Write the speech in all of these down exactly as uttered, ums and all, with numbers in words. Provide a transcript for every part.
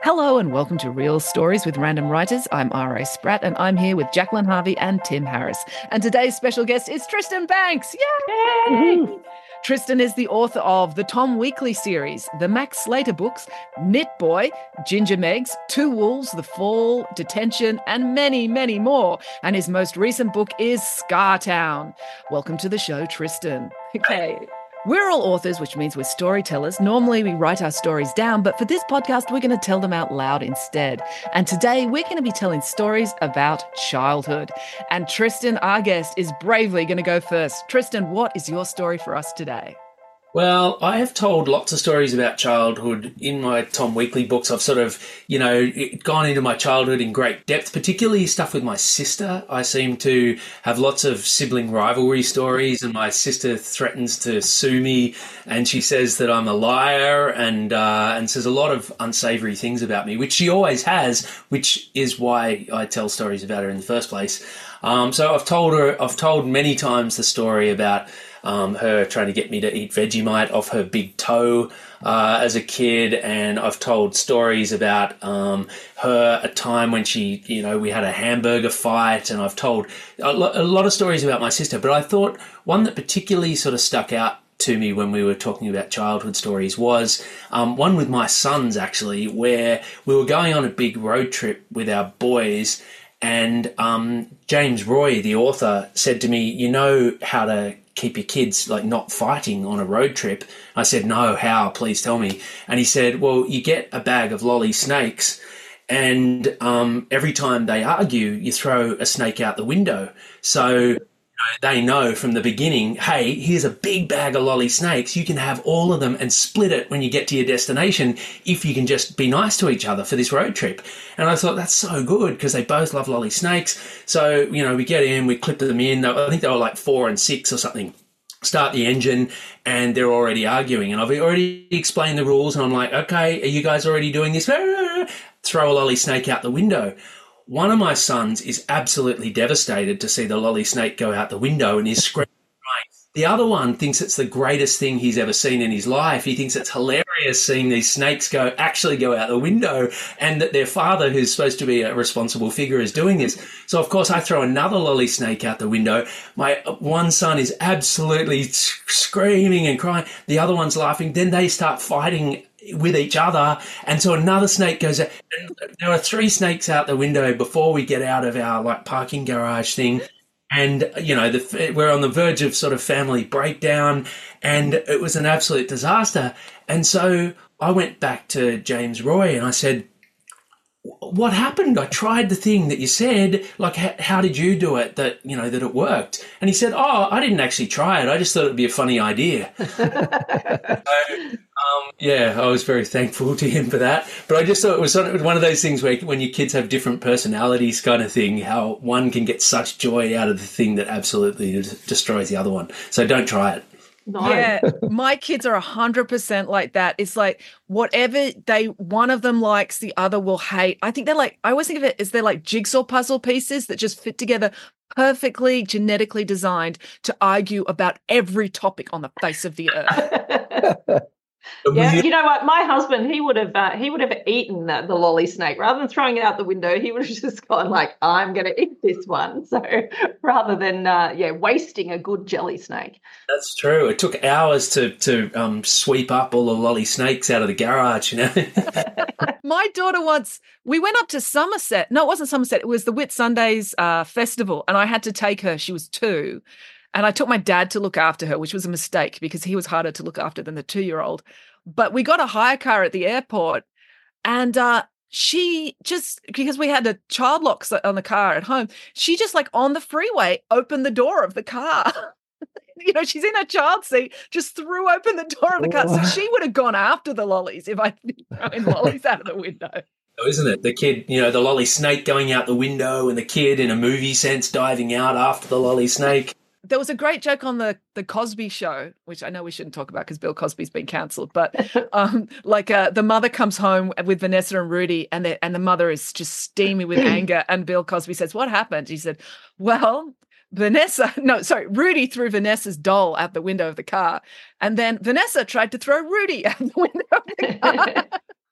Hello and welcome to Real Stories with Random Writers. I'm R A Spratt and I'm here with Jacqueline Harvey and Tim Harris. And today's special guest is Tristan Banks. Yay! Yay! Tristan is the author of the Tom Weekly series, the Max Slater books, Knit Boy, Ginger Megs, Two Wolves, The Fall, Detention, and many, many more. And his most recent book is Scartown. Welcome to the show, Tristan. Okay. We're all authors, which means we're storytellers. Normally we write our stories down, but for this podcast, we're going to tell them out loud instead. And today we're going to be telling stories about childhood. And Tristan, our guest, is bravely going to go first. Tristan, what is your story for us today? Well, I have told lots of stories about childhood in my Tom Weekly books. I've sort of, you know, gone into my childhood in great depth, particularly stuff with my sister. I seem to have lots of sibling rivalry stories, and my sister threatens to sue me, and she says that I'm a liar and uh, and says a lot of unsavory things about me, which she always has, which is why I tell stories about her in the first place. Um, so I've told her, I've told many times the story about Um, her trying to get me to eat Vegemite off her big toe uh, as a kid, and I've told stories about um, her a time when she, you know, we had a hamburger fight, and I've told a, lo- a lot of stories about my sister, but I thought one that particularly sort of stuck out to me when we were talking about childhood stories was um, one with my sons, actually, where we were going on a big road trip with our boys, and um, James Roy, the author, said to me, you know how to keep your kids like not fighting on a road trip? I said, no, how? Please tell me. And he said, well, you get a bag of lolly snakes, and um, every time they argue, you throw a snake out the window. So they know from the beginning, hey, here's a big bag of lolly snakes. You can have all of them and split it when you get to your destination if you can just be nice to each other for this road trip. And I thought, that's so good, because they both love lolly snakes. So, you know, we get in, we clip them in. I think they were like four and six or something. Start the engine, and they're already arguing. And I've already explained the rules, and I'm like, okay, are you guys already doing this? Throw a lolly snake out the window. One of my sons is absolutely devastated to see the lolly snake go out the window and is screaming. The other one thinks it's the greatest thing he's ever seen in his life. He thinks it's hilarious seeing these snakes go actually go out the window, and that their father, who's supposed to be a responsible figure, is doing this. So, of course, I throw another lolly snake out the window. My one son is absolutely screaming and crying. The other one's laughing. Then they start fighting with each other, and so another snake goes out. There are three snakes out the window before we get out of our like parking garage thing, and you know the, we're on the verge of sort of family breakdown, and it was an absolute disaster. And so I went back to James Roy and I said, what happened? I tried the thing that you said, like, how, how did you do it that, you know, that it worked? And he said, oh, I didn't actually try it. I just thought it'd be a funny idea. so, um, yeah, I was very thankful to him for that. But I just thought it was sort of one of those things where when your kids have different personalities kind of thing, how one can get such joy out of the thing that absolutely destroys the other one. So don't try it. No. Yeah, my kids are one hundred percent like that. It's like whatever they, one of them likes, the other will hate. I think they're like, I always think of it as they're like jigsaw puzzle pieces that just fit together perfectly, genetically designed to argue about every topic on the face of the earth. Yeah, you know what? My husband, he would have uh, he would have eaten the, the lolly snake rather than throwing it out the window. He would have just gone like, "I'm going to eat this one." So rather than uh, yeah, wasting a good jelly snake. That's true. It took hours to to um, sweep up all the lolly snakes out of the garage. You know. My daughter once, we went up to Somerset. No, it wasn't Somerset. It was the Whitsundays uh, festival, and I had to take her. She was two. And I took my dad to look after her, which was a mistake because he was harder to look after than the two-year-old. But we got a hire car at the airport, and uh, she just, because we had a child lock on the car at home, she just like on the freeway opened the door of the car. You know, she's in her child seat, just threw open the door of the car. So she would have gone after the lollies if I'd been throwing lollies out of the window. Oh, isn't it? The kid, you know, the lolly snake going out the window and the kid in a movie sense diving out after the lolly snake. There was a great joke on the, the Cosby Show, which I know we shouldn't talk about because Bill Cosby's been cancelled, but um, like uh, the mother comes home with Vanessa and Rudy, and the, and the mother is just steamy with anger, and Bill Cosby says, what happened? He said, well, Vanessa, no, sorry, Rudy threw Vanessa's doll out the window of the car, and then Vanessa tried to throw Rudy out the window of the car.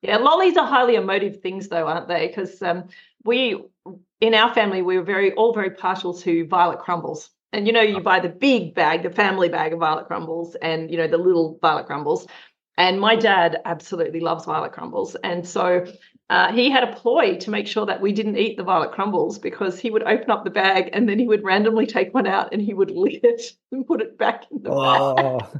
Yeah, lollies are highly emotive things, though, aren't they? Because um, we, in our family, we were very all very partial to Violet Crumbles. And, you know, you buy the big bag, the family bag of Violet Crumbles and, you know, the little Violet Crumbles. And my dad absolutely loves Violet Crumbles. And so uh, he had a ploy to make sure that we didn't eat the Violet Crumbles, because he would open up the bag and then he would randomly take one out and he would lick it and put it back in the Oh. bag.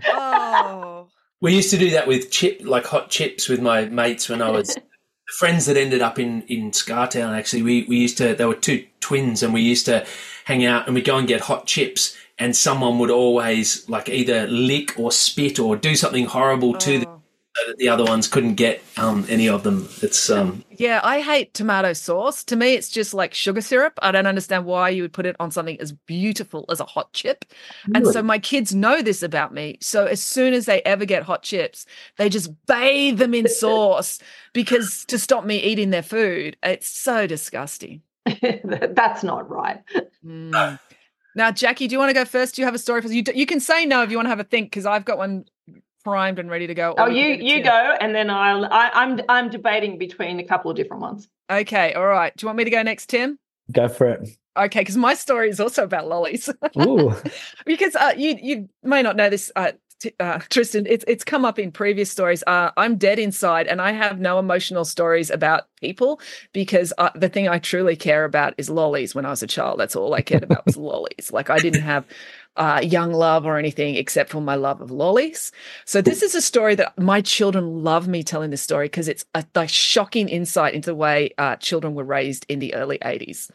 Oh. We used to do that with chip, like hot chips with my mates when I was friends that ended up in, in Scartown. Actually, we, we used to, they were two twins, and we used to hang out and we'd go and get hot chips, and someone would always like either lick or spit or do something horrible Oh. to them so that the other ones couldn't get um, any of them. It's um, Yeah, I hate tomato sauce. To me, it's just like sugar syrup. I don't understand why you would put it on something as beautiful as a hot chip. And so my kids know this about me. So as soon as they ever get hot chips, they just bathe them in sauce because to stop me eating their food. It's so disgusting. That's not right. Mm. Now, Jackie, do you want to go first? Do you have a story for us? You, d- you can say no if you want to have a think, because I've got one primed and ready to go. Oh, Or we you can give it you to go, and then I'll I, I'm I'm debating between a couple of different ones. Okay, all right. Do you want me to go next, Tim? Go for it. Okay, because my story is also about lollies. Ooh. Because uh, you you may not know this, uh, t- uh, Tristan. It's it's come up in previous stories. Uh, I'm dead inside, and I have no emotional stories about people, because uh, the thing I truly care about is lollies. When I was a child, that's all I cared about was lollies. Like I didn't have uh, young love or anything except for my love of lollies. So this is a story that my children love me telling this story, because it's a like shocking insight into the way uh, children were raised in the early eighties.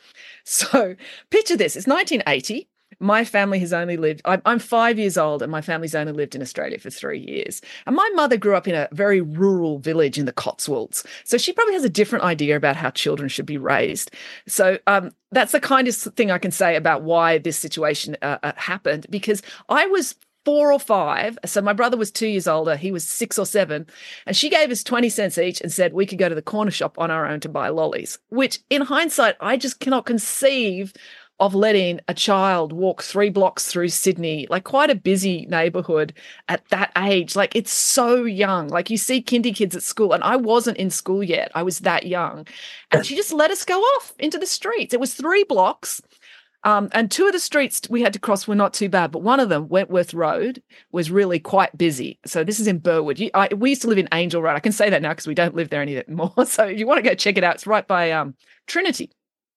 So picture this: it's nineteen eighty. My family has only lived, I'm, I'm five years old, and my family's only lived in Australia for three years. And my mother grew up in a very rural village in the Cotswolds. So she probably has a different idea about how children should be raised. So um, that's the kindest thing I can say about why this situation uh, uh, happened, because I was four or five. So my brother was two years older. He was six or seven. And she gave us twenty cents each and said we could go to the corner shop on our own to buy lollies, which in hindsight, I just cannot conceive of letting a child walk three blocks through Sydney, like quite a busy neighborhood at that age. Like it's so young. Like you see kindy kids at school, and I wasn't in school yet. I was that young. And she just let us go off into the streets. It was three blocks. Um, and two of the streets we had to cross were not too bad, but one of them, Wentworth Road, was really quite busy. So this is in Burwood. You, I, we used to live in Angel Road. I can say that now because we don't live there anymore. So if you want to go check it out, it's right by um, Trinity.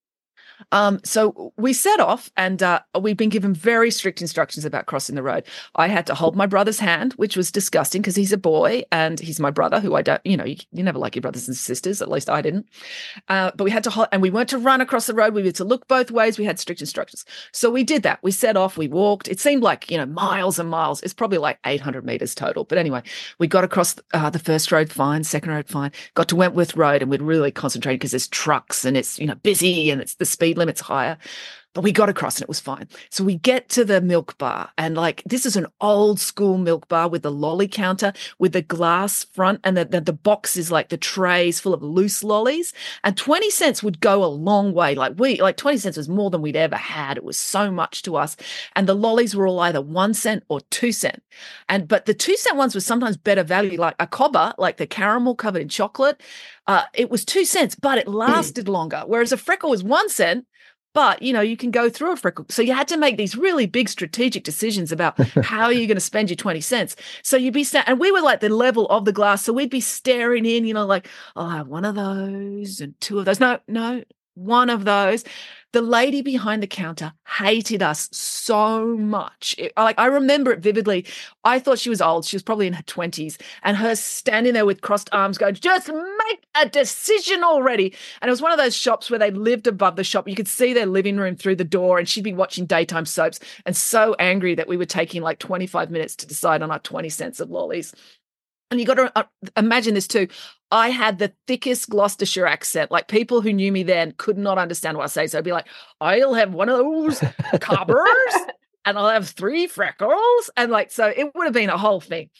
Um, so we set off, and uh, we've been given very strict instructions about crossing the road. I had to hold my brother's hand, which was disgusting because he's a boy and he's my brother, who I don't, you know, you, you never like your brothers and sisters, at least I didn't. Uh, but we had to hold, and we weren't to run across the road. We were to look both ways. We had strict instructions. So we did that. We set off, we walked. It seemed like, you know, miles and miles. It's probably like eight hundred meters total. But anyway, we got across uh, the first road fine, second road fine, got to Wentworth Road, and we'd really concentrated because there's trucks and it's, you know, busy and it's the speed limit's higher. But we got across and it was fine. So we get to the milk bar, and like this is an old school milk bar with the lolly counter with the glass front, and the, the, the box is like the trays full of loose lollies, and twenty cents would go a long way. Like we, like twenty cents was more than we'd ever had. It was so much to us. And the lollies were all either one cent or two cent. And, but the two cent ones were sometimes better value, like a cobber, like the caramel covered in chocolate. Uh, it was two cents, but it lasted longer. Whereas a freckle was one cent. But, you know, you can go through a freckle. So you had to make these really big strategic decisions about how you're going to spend your twenty cents. So you'd be, sta- and we were like the level of the glass. So we'd be staring in, you know, like, I'll have one of those and two of those. No, no, one of those. The lady behind the counter hated us so much. It, like I remember it vividly. I thought she was old. She was probably in her twenties, and her standing there with crossed arms going, just make a decision already. And it was one of those shops where they lived above the shop. You could see their living room through the door, and she'd be watching daytime soaps and so angry that we were taking like twenty-five minutes to decide on our twenty cents of lollies. And you got to uh, imagine this too. I had the thickest Gloucestershire accent. Like people who knew me then could not understand what I say. So I'd be like, I'll have one of those cobbers and I'll have three freckles. And like, so it would have been a whole thing.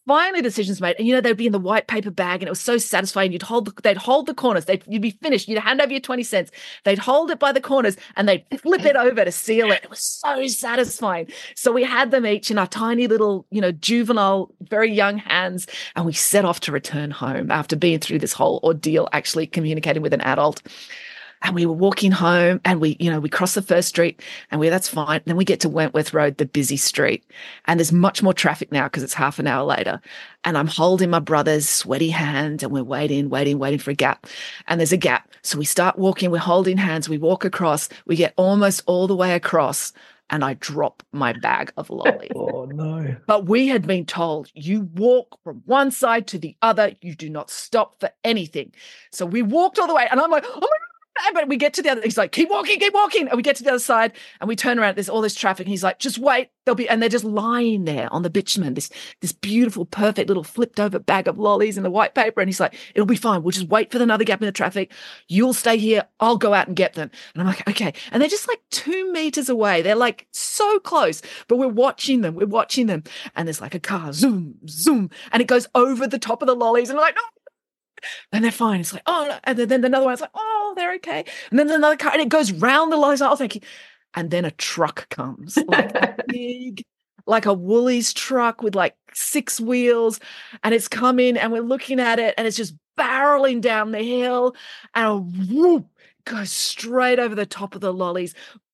finally decisions made. And, you know, they'd be in the white paper bag and it was so satisfying. You'd hold, the, they'd hold the corners. They'd, you'd be finished. You'd hand over your twenty cents. They'd hold it by the corners and they'd flip it over to seal it. It was so satisfying. So we had them each in our tiny little, you know, juvenile, very young hands. And we set off to return home after being through this whole ordeal, actually communicating with an adult. And we were walking home and we, you know, we crossed the first street and we, that's fine. Then we get to Wentworth Road, the busy street. And there's much more traffic now because it's half an hour later. And I'm holding my brother's sweaty hand and we're waiting, waiting, waiting for a gap. And there's a gap. So we start walking, we're holding hands, we walk across, we get almost all the way across and I drop my bag of lollies. Oh, no. But we had been told, you walk from one side to the other. You do not stop for anything. So we walked all the way and I'm like, oh my God. But we get to the other, he's like, keep walking, keep walking. And we get to the other side and we turn around, there's all this traffic. And he's like, just wait, they'll be, and they're just lying there on the bitumen, this, this beautiful, perfect little flipped over bag of lollies in the white paper. And he's like, it'll be fine. We'll just wait for another gap in the traffic. You'll stay here. I'll go out and get them. And I'm like, okay. And they're just like two meters away. They're like so close, but we're watching them. We're watching them. And there's like a car, zoom, zoom. And it goes over the top of the lollies. And I'm like, no. And they're fine. It's like, oh, no. And then, then another one's like, oh, they're okay. And then another car, and it goes round the lollies. Oh, thank you. And then a truck comes, like a big, like a Woolies truck with like six wheels, and it's coming, and we're looking at it, and it's just barreling down the hill, and a whoop goes straight over the top of the lollies.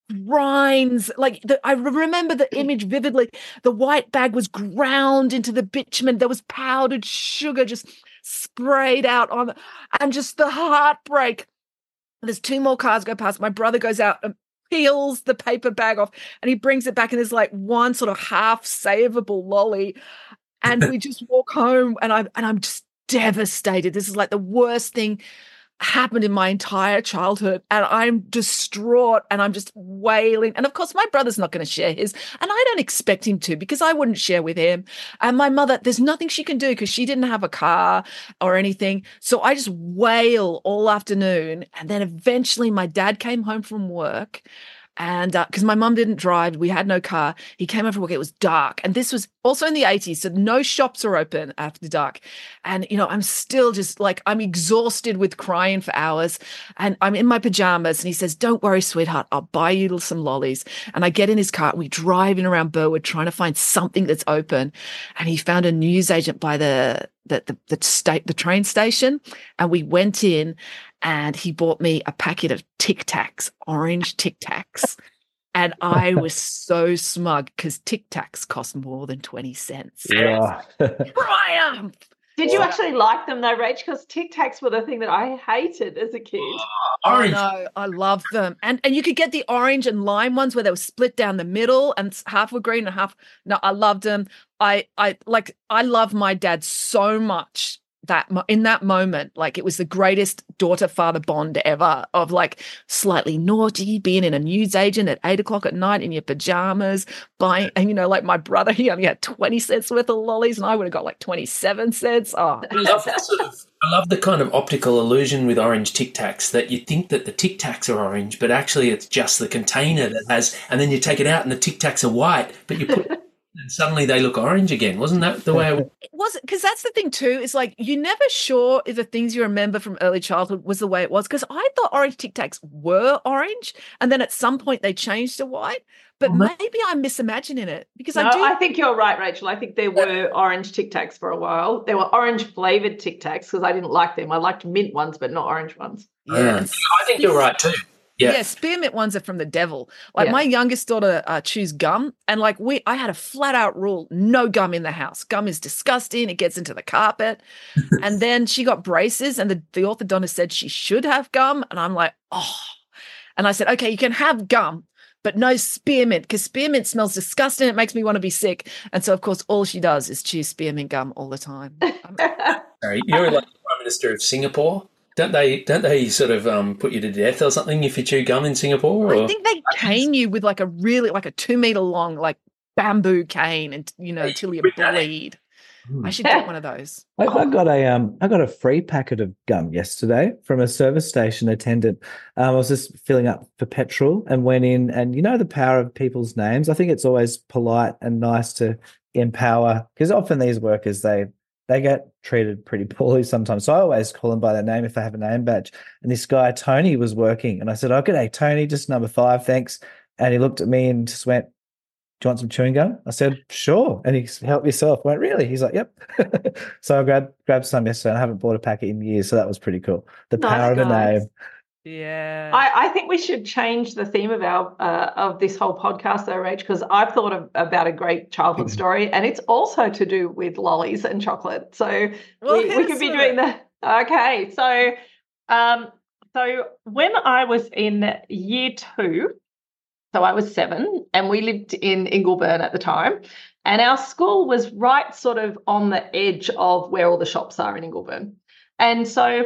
Grinds like the, I remember the image vividly. The white bag was ground into the bitumen. There was powdered sugar just sprayed out on, and just the heartbreak. There's two more cars go past. My brother goes out and peels the paper bag off, and he brings it back, and there's like one sort of half savable lolly, and we just walk home, and I'm and I'm just devastated. This is like the worst thing happened in my entire childhood, and I'm distraught and I'm just wailing. And of course my brother's not going to share his, and I don't expect him to because I wouldn't share with him. And my mother, there's nothing she can do because she didn't have a car or anything. So I just wail all afternoon. And then eventually my dad came home from work. And because uh, my mum didn't drive, we had no car. He came over work. It was dark. And this was also in the eighties. So no shops are open after dark. And, you know, I'm still just like, I'm exhausted with crying for hours. And I'm in my pajamas. And he says, don't worry, sweetheart, I'll buy you some lollies. And I get in his car. We driving around Burwood trying to find something that's open. And he found a newsagent by the, the, the, the state, the train station. And we went in. And he bought me a packet of Tic Tacs, orange Tic Tacs. And I was so smug because Tic Tacs cost more than twenty cents. Yeah. Triumph! Did you actually like them though, Rach? Because Tic Tacs were the thing that I hated as a kid. Orange. Oh, no, I love them. And and you could get the orange and lime ones where they were split down the middle and half were green and half. No, I loved them. I, I like, I love my dad so much. That in that moment, like it was the greatest daughter-father bond ever of like slightly naughty, being in a newsagent at eight o'clock at night in your pajamas, buying, and you know, like my brother, he only had twenty cents worth of lollies and I would have got like twenty-seven cents. Oh, I love that sort of, I love the kind of optical illusion with orange Tic Tacs that you think that the Tic Tacs are orange, but actually it's just the container that has, and then you take it out and the Tic Tacs are white, but you put and suddenly they look orange again. Wasn't that the way it was? Because that's the thing too, is like you're never sure if the things you remember from early childhood was the way it was. Because I thought orange Tic Tacs were orange and then at some point they changed to white. But Oh, no. maybe I'm misimagining it because No, I do. I think you're right, Rachel. I think there were orange Tic Tacs for a while. There were orange flavoured Tic Tacs because I didn't like them. I liked mint ones, but not orange ones. Yes. I think you're right too. Yeah. Yeah, spearmint ones are from the devil. Like Yeah. my youngest daughter uh, chews gum, and like we, I had a flat out rule: no gum in the house. Gum is disgusting; it gets into the carpet. And then she got braces, and the the orthodontist said she should have gum, and I'm like, oh. And I said, okay, you can have gum, but no spearmint because spearmint smells disgusting. It makes me want to be sick. And so, of course, all she does is chew spearmint gum all the time. I'm- Sorry, you're like the Prime Minister of Singapore. Don't they? Don't they sort of um, put you to death or something if you chew gum in Singapore? Or? I think they cane you with like a really like a two meter long like bamboo cane, and you know till you Rip that out. bleed. I should get one of those. I, I got a um, I got a free packet of gum yesterday from a service station attendant. Um, I was just filling up for petrol and went in, and you know the power of people's names. I think it's always polite and nice to empower, because often these workers they they get treated pretty poorly sometimes. So I always call them by their name if they have a name badge. And this guy Tony was working, and I said, "Oh, good day, Tony. Just number five, thanks." And he looked at me and just went, "Do you want some chewing gum?" I said, "Sure." And he helped yourself. I went, "Really?" He's like, "Yep." So I grabbed grabbed some yesterday, and I haven't bought a packet in years, so that was pretty cool. The Nice, power of a guys. name. Yeah. I, I think we should change the theme of our uh, of this whole podcast, though, Rach, because I've thought of, about a great childhood story, and it's also to do with lollies and chocolate. So Well, we, hit we us could be with doing it. that. Okay, so um, so when I was in year two, so I was seven, and we lived in Ingleburn at the time, and our school was right sort of on the edge of where all the shops are in Ingleburn, and so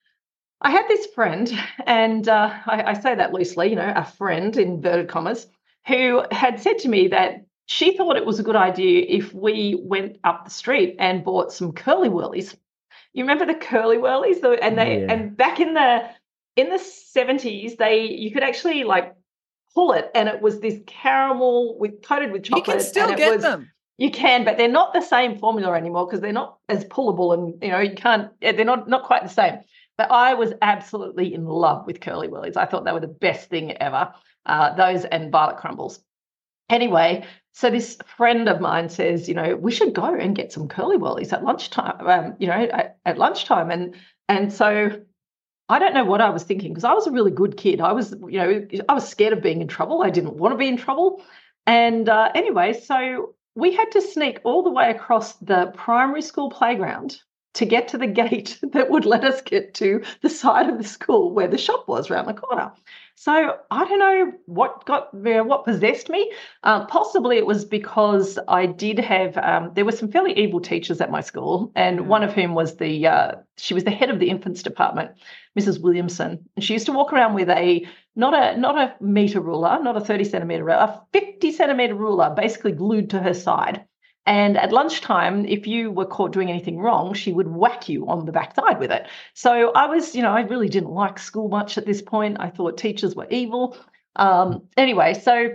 I had this friend, and uh, I, I say that loosely, you know, a friend in inverted commas, who had said to me that she thought it was a good idea if we went up the street and bought some curly whirlies. You remember the curly whirlies? The- And they Yeah. and back in the in the seventies, they you could actually like pull it, and it was this caramel with coated with You chocolate. can still and it get was, them. You can, but they're not the same formula anymore because they're not as pullable, and you know you can't. They're not not quite the same. But I was absolutely in love with curly whirlies. I thought they were the best thing ever. Uh, those and Bartlett crumbles. Anyway, so this friend of mine says, you know, we should go and get some curly whirlies at lunchtime. Um, you know, at, at lunchtime, and and so I don't know what I was thinking, because I was a really good kid. I was, you know, I was scared of being in trouble. I didn't want to be in trouble. And uh, anyway, so we had to sneak all the way across the primary school playground to get to the gate that would let us get to the side of the school where the shop was around the corner. So I don't know what got you know, what possessed me. Um, possibly it was because I did have um, there were some fairly evil teachers at my school, and Mm. one of whom was the uh, she was the head of the infants department, Missus Williamson, and she used to walk around with a not a not a meter ruler, not a thirty centimeter ruler, a fifty centimeter ruler, basically glued to her side. And at lunchtime, if you were caught doing anything wrong, she would whack you on the backside with it. So I was, you know, I really didn't like school much at this point. I thought teachers were evil. Um, anyway, so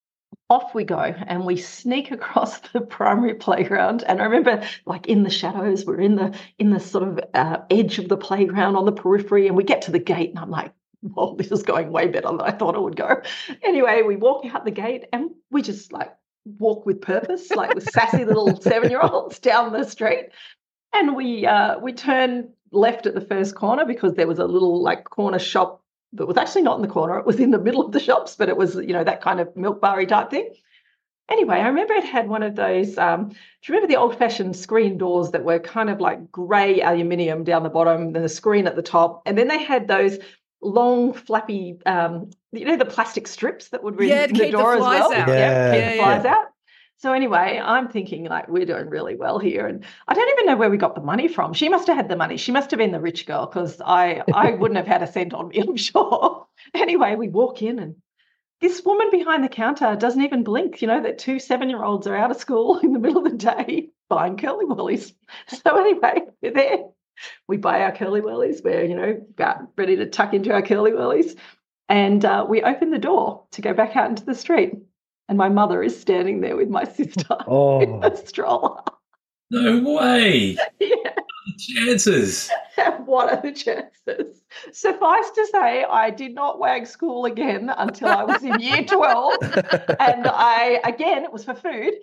off we go, and we sneak across the primary playground. And I remember, like in the shadows, we're in the in the sort of uh, edge of the playground on the periphery, and we get to the gate, and I'm like, well, this is going way better than I thought it would go. Anyway, we walk out the gate, and we just like walk with purpose, like the sassy little seven-year-olds down the street. And we uh, we turned left at the first corner, because there was a little like corner shop that was actually not in the corner. It was in the middle of the shops, but it was, you know, that kind of milk bar-y type thing. Anyway, I remember it had one of those, um, do you remember the old-fashioned screen doors that were kind of like grey aluminium down the bottom and the screen at the top? And then they had those long, flappy, um, you know, the plastic strips that would Yeah, to in the keep the door as flies well. out. Yeah, keep yeah, the flies yeah. out. So anyway, I'm thinking like we're doing really well here, and I don't even know where we got the money from. She must have had the money. She must have been the rich girl, because I I wouldn't have had a cent on me, I'm sure. Anyway, we walk in, and this woman behind the counter doesn't even blink. You know that two seven-year-olds are out of school in the middle of the day buying curly whirlies. So anyway, we're there. We buy our curly whirlies. We're you know about ready to tuck into our curly whirlies, and uh, we open the door to go back out into the street. And my mother is standing there with my sister Oh. in a stroller. No way. Yeah. Chances. What are the chances? Suffice to say, I did not wag school again until I was in year twelve. And I, again, it was for food.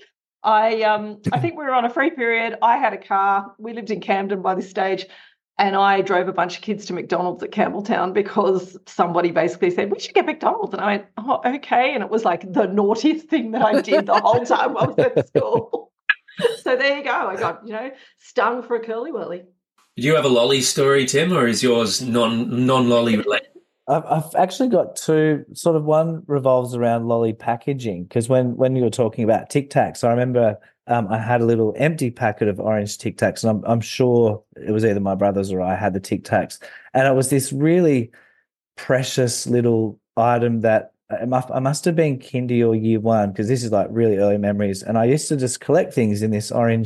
I um, I think we were on a free period. I had a car. We lived in Camden by this stage. And I drove a bunch of kids to McDonald's at Campbelltown because somebody basically said, we should get McDonald's. And I went, oh, okay. And it was like the naughtiest thing that I did the whole time I was at school. So there you go. I got, you know, stung for a curly whirly. Do you have a lolly story, Tim, or is yours non non lolly related? I've, I've actually got two. Sort of one revolves around lolly packaging, because when when you were talking about Tic Tacs, I remember um, I had a little empty packet of orange Tic Tacs, and I'm I'm sure it was either my brothers or I had the Tic Tacs, and it was this really precious little item that I must, I must have been kindy or year one, because this is like really early memories, and I used to just collect things in this orange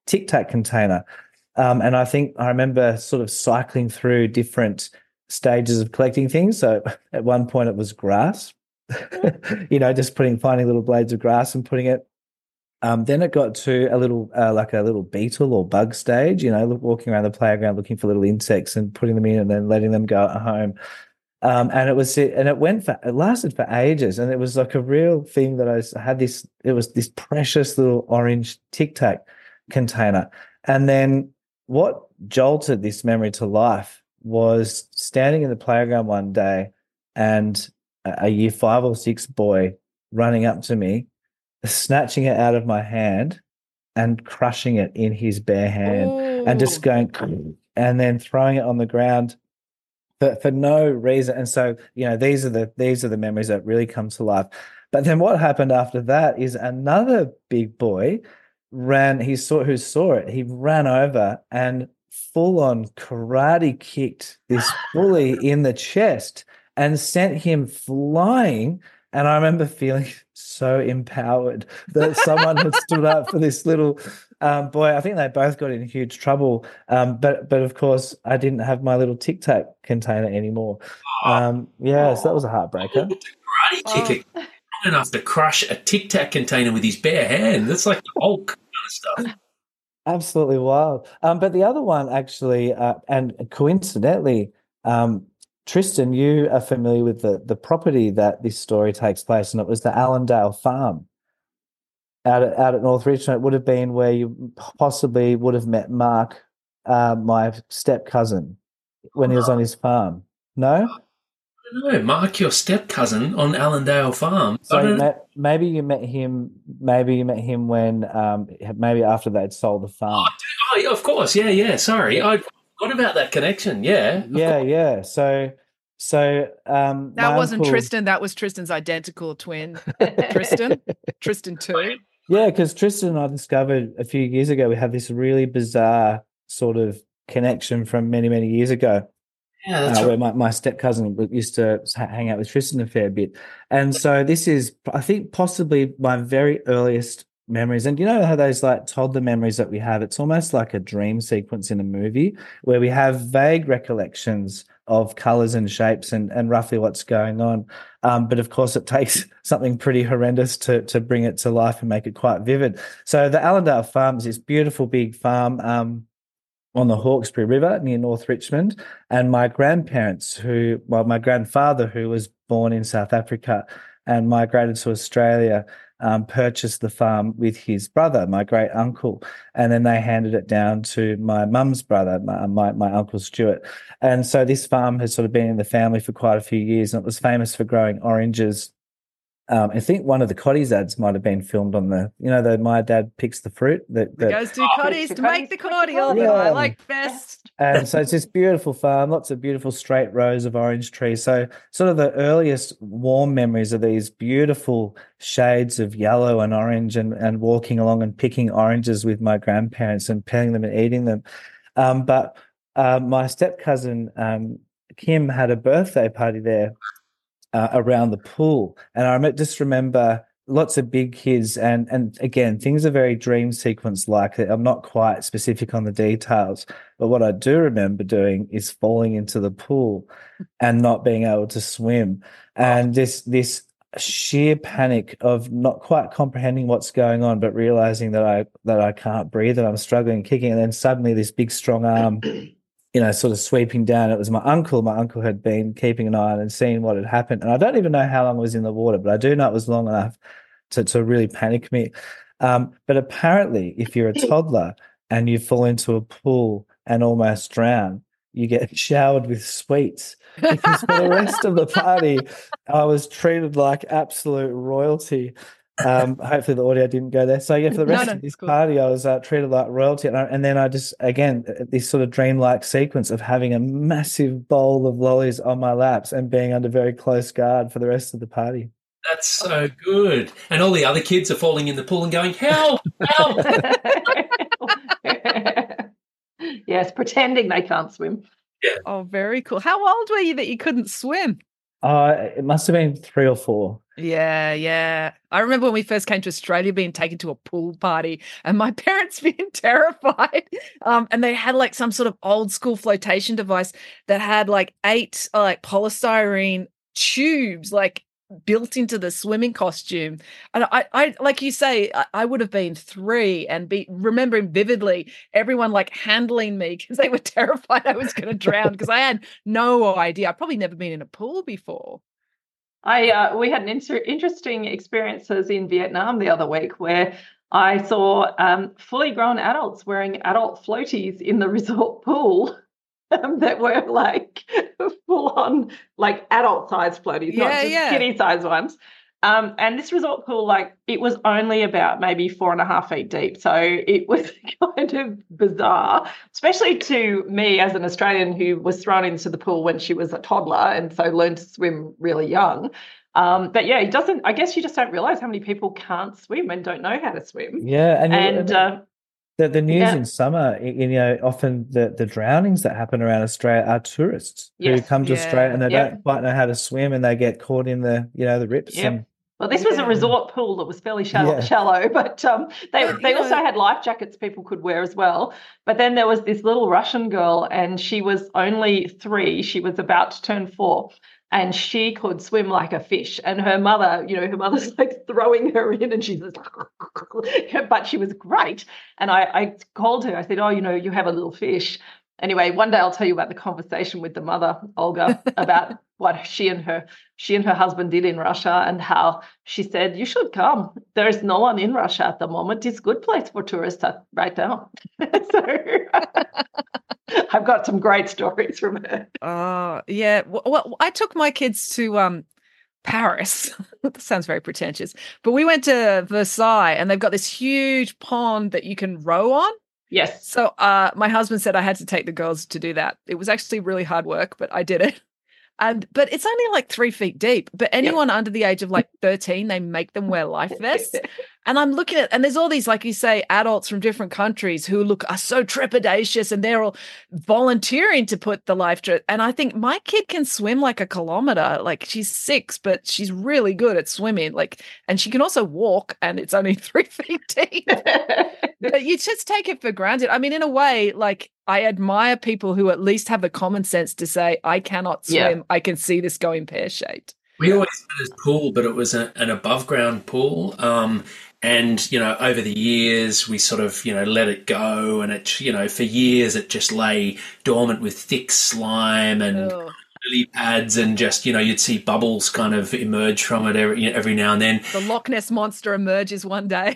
Tic Tac container. Um, and I think I remember sort of cycling through different stages of collecting things. So at one point it was grass, you know, just putting, finding little blades of grass and putting it. Um, then it got to a little, uh, like a little beetle or bug stage, you know, walking around the playground looking for little insects and putting them in and then letting them go at home. Um, and it was, and it went for, it lasted for ages. And it was like a real thing that I, was, I had this, it was this precious little orange Tic Tac container. And then what jolted this memory to life was standing in the playground one day and a year five or six boy running up to me, snatching it out of my hand and crushing it in his bare hand. Ooh. And just going and then throwing it on the ground for, for no reason. And so, you know, these are the these are the memories that really come to life. But then what happened after that is another big boy ran, he saw who saw it, he ran over and full on karate kicked this bully in the chest and sent him flying. And I remember feeling so empowered that someone had stood up for this little um, boy. I think they both got in huge trouble. Um, but, but of course, I didn't have my little Tic Tac container anymore. Um, yeah, so that was a heartbreaker. Karate kick oh. enough to crush a Tic Tac container with his bare hand. That's like the Hulk kind of stuff. Absolutely wild. Um, but the other one actually, uh, and coincidentally, um, Tristan, you are familiar with the, the property that this story takes place, and it was the Allendale Farm out at, out at North Richmond. It would have been where you possibly would have met Mark, uh, my step cousin, when he was on his farm. No? No, Mark, your step cousin on Allendale Farm. So you met, maybe you met him. Maybe you met him when, um, maybe after they'd sold the farm. Oh, yeah, of course. Yeah, yeah. Sorry, I forgot about that connection. Yeah, yeah, yeah. So, so um, that wasn't uncle... Tristan. That was Tristan's identical twin, Tristan. Tristan too. Yeah, because Tristan and I discovered a few years ago we had this really bizarre sort of connection from many, many years ago. Yeah, that's uh, right. Where my, my step cousin used to hang out with Tristan a fair bit. And so this is, I think, possibly my very earliest memories. And you know how those like toddler memories that we have, it's almost like a dream sequence in a movie where we have vague recollections of colours and shapes and, and roughly what's going on. Um, but of course it takes something pretty horrendous to, to bring it to life and make it quite vivid. So the Allendale Farm is this beautiful big farm, um, on the Hawkesbury River near North Richmond. And my grandparents who, well, my grandfather who was born in South Africa and migrated to Australia, um, purchased the farm with his brother, my great uncle. And then they handed it down to my mum's brother, my, my, my uncle Stuart. And so this farm has sort of been in the family for quite a few years, and it was famous for growing oranges. Um, I think one of the Cottee's ads might have been filmed on the, you know, the My Dad Picks the Fruit. That, that goes to Cottee's to make the cordial that I like best. And so it's this beautiful farm, lots of beautiful straight rows of orange trees. So sort of the earliest warm memories of these beautiful shades of yellow and orange and, and walking along and picking oranges with my grandparents and peeling them and eating them. Um, but uh, my step-cousin, um, Kim, had a birthday party there. Uh, around the pool, and I just remember lots of big kids, and and again things are very dream sequence like. I'm not quite specific on the details, but what I do remember doing is falling into the pool and not being able to swim, and this this sheer panic of not quite comprehending what's going on, but realizing that I that I can't breathe and I'm struggling, kicking, and then suddenly this big strong arm. You know, sort of sweeping down. It was my uncle. My uncle had been keeping an eye on and seeing what had happened. And I don't even know how long I was in the water, but I do know it was long enough to, to really panic me. Um, but apparently, if you're a toddler and you fall into a pool and almost drown, you get showered with sweets. Because for the rest of the party, I was treated like absolute royalty. Um, hopefully the audio didn't go there. So yeah, for the rest no, no, of this cool. party, I was uh, treated like royalty, and, I, and then I just again this sort of dreamlike sequence of having a massive bowl of lollies on my laps and being under very close guard for the rest of the party. That's so good. And all the other kids are falling in the pool and going, "Help! Help!" Yes, pretending they can't swim. Yeah. Oh, very cool. How old were you that you couldn't swim? Uh, it must have been three or four. Yeah, yeah. I remember when we first came to Australia being taken to a pool party and my parents being terrified. Um, and they had like some sort of old school flotation device that had like eight uh, like polystyrene tubes like built into the swimming costume. And I, I like you say, I, I would have been three and be remembering vividly everyone like handling me because they were terrified I was going to drown because I had no idea. I've probably never been in a pool before. I uh, we had an inter- interesting experiences in Vietnam the other week where I saw um, fully grown adults wearing adult floaties in the resort pool um, that were like full on like adult size floaties, Yeah, not just yeah. kiddie size ones. Um, and this resort pool, like it was only about maybe four and a half feet deep. So it was kind of bizarre, especially to me as an Australian who was thrown into the pool when she was a toddler and so learned to swim really young. Um, but yeah, it doesn't, I guess you just don't realize how many people can't swim and don't know how to swim. Yeah, and, you- And uh, the the news yeah. in summer, y- you know, often the the drownings that happen around Australia are tourists who Yes. come to Australia and they Yeah. don't quite know how to swim and they get caught in the you know the rips. Yep. And Well, this was a Yeah. resort pool that was fairly shallow, Yeah. shallow but um, they But, you they also know- had life jackets people could wear as well. But then there was this little Russian girl, and she was only three. She was about to turn four, and she could swim like a fish. And her mother, you know, her mother's like throwing her in, and she's just, but she was great. And I, I called her. I said, "Oh, you know, you have a little fish." Anyway, one day I'll tell you about the conversation with the mother, Olga, about what she and her she and her husband did in Russia and how she said, "You should come. There is no one in Russia at the moment. It's a good place for tourists at, right now." So I've got some great stories from her. Oh, yeah. Well, well, I took my kids to um Paris. That sounds very pretentious. But we went to Versailles and they've got this huge pond that you can row on. Yes. So uh my husband said I had to take the girls to do that. It was actually really hard work, but I did it. And but it's only like three feet deep. But anyone under the age of like thirteen, they make them wear life vests. And I'm looking at, and there's all these, like you say, adults from different countries who look are so trepidatious, and they're all volunteering to put the life jacket. And I think my kid can swim like a kilometer. Like she's six, but she's really good at swimming. Like, and she can also walk, and it's only three feet deep. But you just take it for granted. I mean, in a way, like I admire people who at least have the common sense to say, I cannot swim. Yeah. I can see this going pear-shaped. We always had a pool, but it was a, an above ground pool. Um, and, you know, over the years, we sort of, you know, let it go. And it, you know, for years, it just lay dormant with thick slime and Oh. lily pads. And just, you know, you'd see bubbles kind of emerge from it every, every now and then. The Loch Ness Monster emerges one day.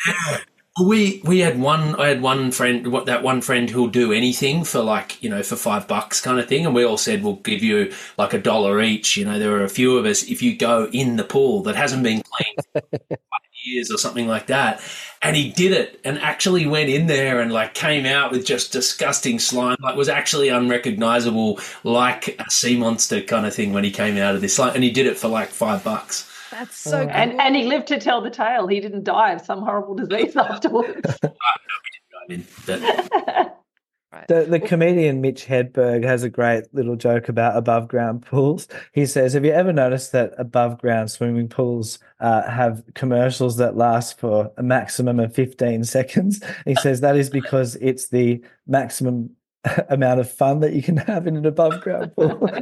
We we had one. I had one friend. What that one friend who'll do anything for like you know for five bucks kind of thing, and we all said we'll give you like a dollar each. You know, there were a few of us. If you go in the pool that hasn't been cleaned for five years or something like that, and he did it and actually went in there and like came out with just disgusting slime, like was actually unrecognizable, like a sea monster kind of thing when he came out of this. Like, and he did it for like five bucks. That's so cool. And and he lived to tell the tale. He didn't die of some horrible disease afterwards. I mean, that, The, the comedian Mitch Hedberg has a great little joke about above ground pools. He says, have you ever noticed that above ground swimming pools uh, have commercials that last for a maximum of fifteen seconds? He says that is because it's the maximum amount of fun that you can have in an above ground pool.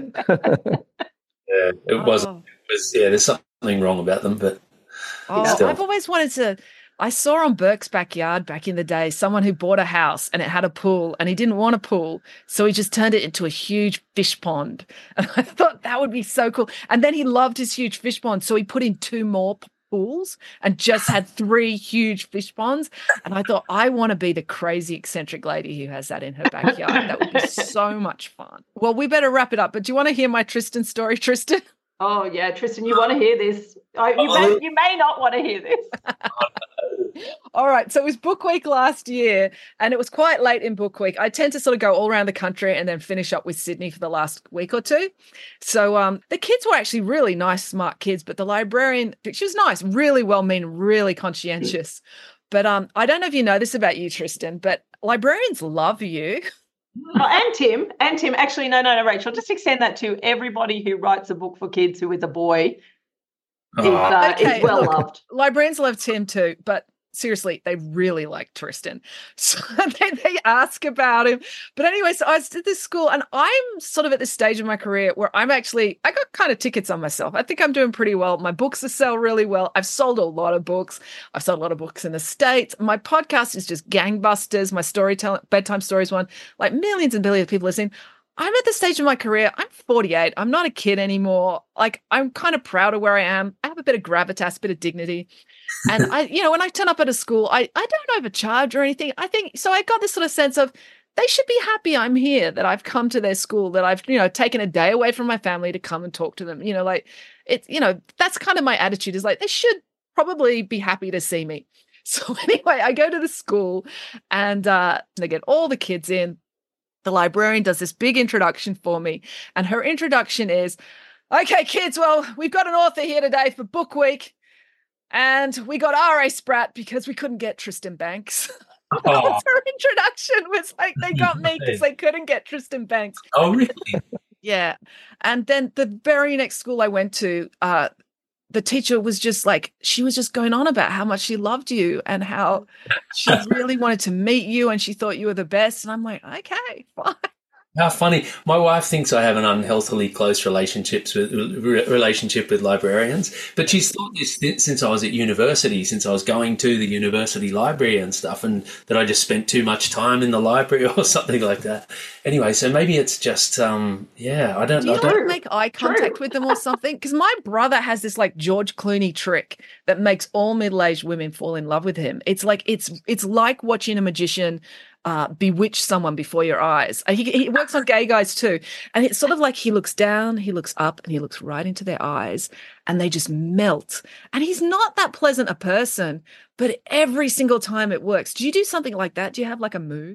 yeah, it wasn't. Oh. It was yeah. There's something wrong about them, but Oh, Still. I've always wanted to. I saw on Burke's Backyard back in the day someone who bought a house and it had a pool and he didn't want a pool. So he just turned it into a huge fish pond. And I thought that would be so cool. And then he loved his huge fish pond. So he put in two more p- pools and just had three huge fish ponds. And I thought, I want to be the crazy eccentric lady who has that in her backyard. That would be so much fun. Well, we better wrap it up. But do you want to hear my Tristan story, Tristan? Oh yeah, Tristan, you want to hear this? Oh, you may you may not want to hear this. All right. So it was Book Week last year, and it was quite late in Book Week. I tend to sort of go all around the country and then finish up with Sydney for the last week or two. So um, the kids were actually really nice, smart kids, but the librarian, she was nice, really well-meaning, really conscientious. But um, I don't know if you know this about you, Tristan, but librarians love you. Oh, and Tim, and Tim. Actually, no, no, no, Rachel. Just extend that to everybody who writes a book for kids who is a boy. Is, Oh. uh, Okay, is well look, loved. Librarians love Tim too, but seriously, they really like Tristan. So they, they ask about him. But anyway, so I was at this school and I'm sort of at this stage of my career where I'm actually, I got kind of tickets on myself. I think I'm doing pretty well. My books are sell really well. I've sold a lot of books. I've sold a lot of books in the States. My podcast is just gangbusters. My storytelling, bedtime stories one, like millions and billions of people listening. I'm at the stage of my career. I'm forty-eight. I'm not a kid anymore. Like, I'm kind of proud of where I am. I have a bit of gravitas, a bit of dignity. And I, you know, when I turn up at a school, I, I don't overcharge or anything. I think, so I got this sort of sense of they should be happy I'm here, that I've come to their school, that I've, you know, taken a day away from my family to come and talk to them. You know, like it's, you know, that's kind of my attitude is like, they should probably be happy to see me. So anyway, I go to the school and uh, they get all the kids in. The librarian does this big introduction for me. And her introduction is, okay, kids, well, we've got an author here today for book week. And we got R A Spratt because we couldn't get Tristan Banks. That was her introduction. Was like they got me because they couldn't get Tristan Banks. Oh, really? Yeah. And then the very next school I went to, uh, the teacher was just like, she was just going on about how much she loved you and how she really wanted to meet you and she thought you were the best. And I'm like, okay, fine. How funny. My wife thinks I have an unhealthily close relationships with, relationship with librarians, but she's thought this since I was at university, since I was going to the university library and stuff, and that I just spent too much time in the library or something like that. Anyway, so maybe it's just, um, yeah, I don't know. Do you I don't make eye contact True. with them or something? Because my brother has this like George Clooney trick that makes all middle-aged women fall in love with him. It's like, it's, it's like watching a magician Uh, bewitch someone before your eyes. He, he works on gay guys too. And it's sort of like he looks down, he looks up, and he looks right into their eyes, and they just melt. And he's not that pleasant a person, but every single time it works. Do you do something like that? Do you have like a move?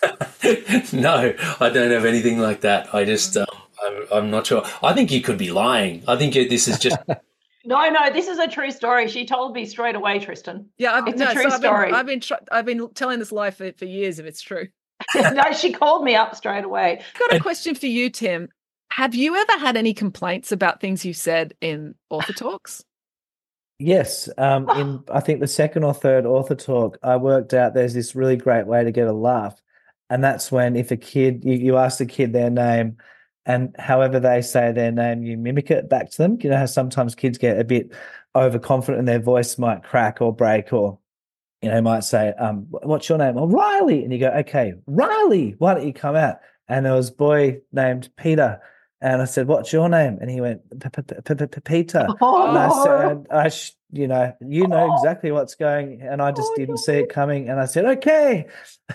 No, I don't have anything like that. I just, um, I'm, I'm not sure. I think you could be lying. I think this is just... No, no, this is a true story. She told me straight away, Tristan. Yeah, I've, it's no, a true so I've story. Been, I've been tr- I've been telling this lie for, for years if it's true. No, she called me up straight away. I've got a question for you, Tim. Have you ever had any complaints about things you said in author talks? Yes. Um, in I think the second or third author talk, I worked out there's this really great way to get a laugh. And that's when if a kid, you, you ask the kid their name, and however they say their name, you mimic it back to them. You know how sometimes kids get a bit overconfident and their voice might crack or break, or, you know, might say, um, what's your name? Oh, Riley. And you go, okay, Riley, why don't you come out? And there was a boy named Peter. And I said, what's your name? And he went, Peter. And I said, I sh- you know, you know exactly what's going. And I just didn't see it coming. And I said, okay,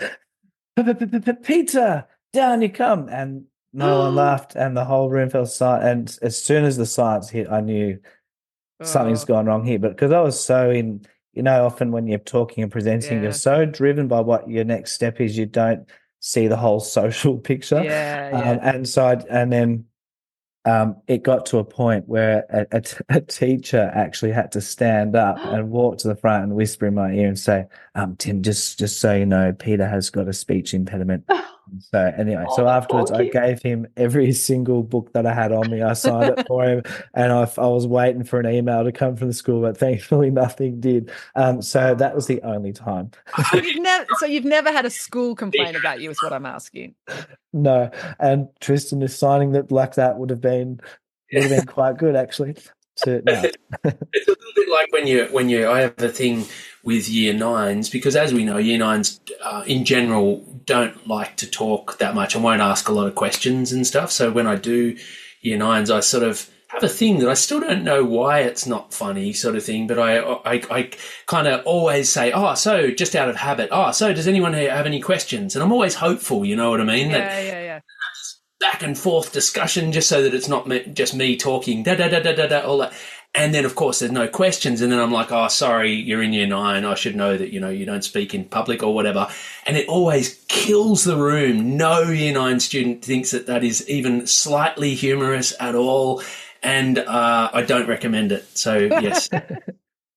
Peter, down you come. And no one laughed, and the whole room fell silent. And as soon as the silence hit, I knew something's gone wrong here. But because I was so in, you know, often when you're talking and presenting, yeah. you're so driven by what your next step is, you don't see the whole social picture. Yeah, um, yeah. And so, I, and then um, it got to a point where a, a, a teacher actually had to stand up and walk to the front and whisper in my ear and say, um, Tim, just just so you know, Peter has got a speech impediment. So anyway, oh, so afterwards I gave him every single book that I had on me. I signed it for him, and I, I was waiting for an email to come from the school, but thankfully nothing did. Um, so that was the only time. So you've never, so you've never had a school complain about you, is what I'm asking. No, and Tristan is signing that like that would have been would have been quite good actually. To, no. It's a little bit like when you when you I have a thing with year nines, because as we know, year nines uh, in general don't like to talk that much and won't ask a lot of questions and stuff. So when I do year nines, I sort of have a thing that I still don't know why it's not funny sort of thing, but I I, I kind of always say, oh, so just out of habit, oh, so does anyone here have any questions? And I'm always hopeful, you know what I mean? Yeah, that, yeah, yeah. Back and forth discussion, just so that it's not me, just me talking, da da da da da da, all that. And then, of course, there's no questions. And then I'm like, oh, sorry, you're in year nine. I should know that, you know, you don't speak in public or whatever. And it always kills the room. No year nine student thinks that that is even slightly humorous at all. And uh, I don't recommend it. So, yes.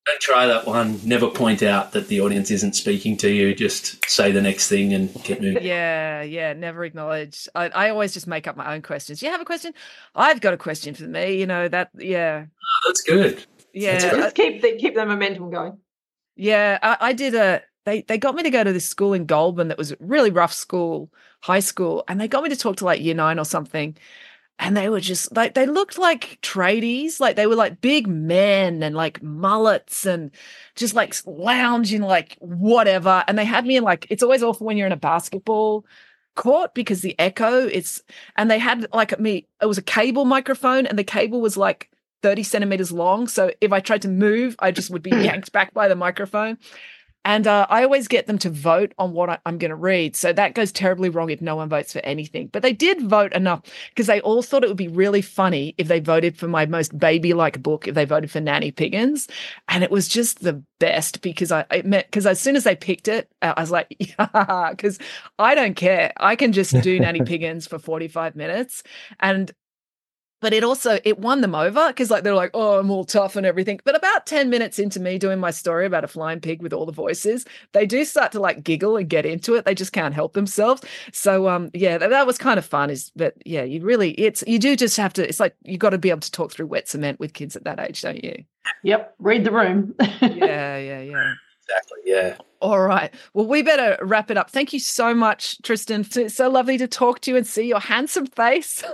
Don't try that one. Never point out that the audience isn't speaking to you. Just say the next thing and get moving. Yeah, yeah, never acknowledge. I, I always just make up my own questions. You have a question? I've got a question for me. You know, that, yeah. Oh, that's good. Yeah. That's Just keep the, keep the momentum going. Yeah, I, I did a, they, they got me to go to this school in Goulburn that was a really rough school, high school, and they got me to talk to like year nine or something. And they were just like, they looked like tradies, like they were like big men and like mullets and just like lounging, like whatever. And they had me in like, it's always awful when you're in a basketball court because the echo, it's, and they had like me, it was a cable microphone and the cable was like thirty centimeters long. So if I tried to move, I just would be yanked back by the microphone. And uh, I always get them to vote on what I, I'm going to read. So that goes terribly wrong if no one votes for anything. But they did vote enough because they all thought it would be really funny if they voted for my most baby-like book, if they voted for Nanny Piggins. And it was just the best because I it meant because as soon as they picked it, I was like, yeah, because I don't care. I can just do Nanny Piggins for forty-five minutes. And But it also, it won them over because like they're like, oh, I'm all tough and everything. But about ten minutes into me doing my story about a flying pig with all the voices, they do start to like giggle and get into it. They just can't help themselves. So um, yeah, that, that was kind of fun. Is But yeah, you really, it's, you do just have to, it's like you got to be able to talk through wet cement with kids at that age, don't you? Yep. Read the room. Yeah, yeah, yeah. Exactly, yeah. All right. Well, we better wrap it up. Thank you so much, Tristan. It's so lovely to talk to you and see your handsome face.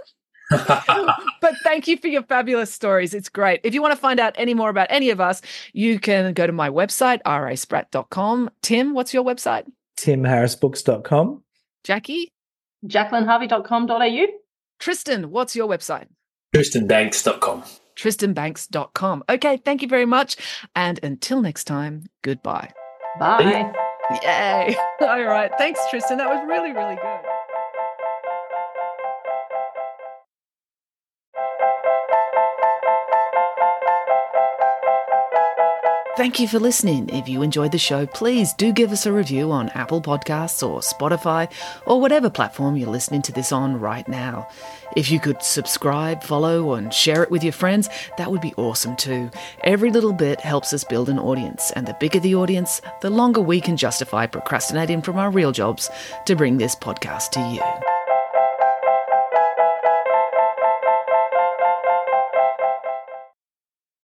But thank you for your fabulous stories. It's great. If you want to find out any more about any of us, you can go to my website, r a spratt dot com. Tim, what's your website? tim harris books dot com. Jackie? jacqueline harvey dot com dot a u. Tristan, what's your website? tristan banks dot com. tristan banks dot com. Okay, thank you very much. And until next time, goodbye. Bye. Yay. All right. Thanks, Tristan. That was really, really good. Thank you for listening. If you enjoyed the show, please do give us a review on Apple Podcasts or Spotify or whatever platform you're listening to this on right now. If you could subscribe, follow, and share it with your friends, that would be awesome too. Every little bit helps us build an audience, and the bigger the audience, the longer we can justify procrastinating from our real jobs to bring this podcast to you.